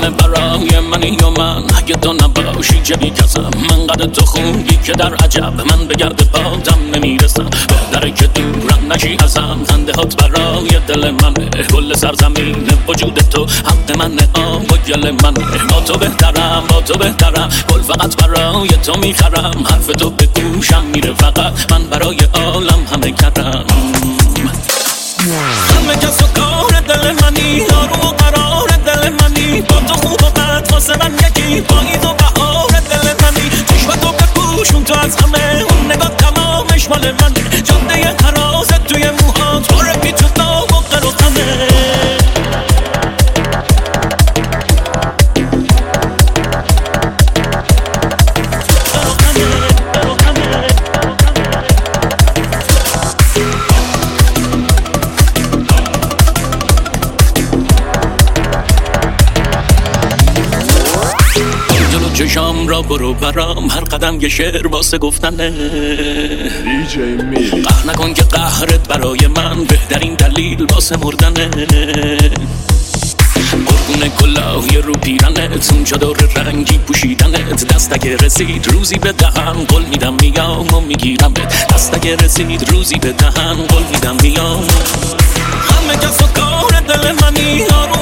همه برای منی و من اگه تو نباشی چه بیکسم من قد تو خوبی که در عجب من به گرد بادم نمیرسم بهتره که دورم نشی ازم خنده هات برای دل منه کل سرزمین وجود تو حق منه آب و گل منه با تو بهترم گل فقط برای تو میخرم حرف تو به گوشم میره فقط من برای عالم همه کردم همه کس و کار دل منی آروم و قرار دل منی با تو خوب و بد واسه من یکی پاییز و بهار دل منی چشم تو بپوشون تو از همه اون نگاه تمامش مال منه جاده حرازت توی موهات بارکی تو داغ و قر و غمه چشام را برو برام هر قدم یه شعر واسه گفتنه قهر نکن که قهرت برای من بهترین دلیل واسه مردنه قربون کلاهی رو پیرنت اون چادر رنگی پوشیدنت دست اگه رسید روزی به دهن قول میدم میام و میگیرمت دست اگه رسید روزی به دهن قول میدم میام همه کس و کار دل منی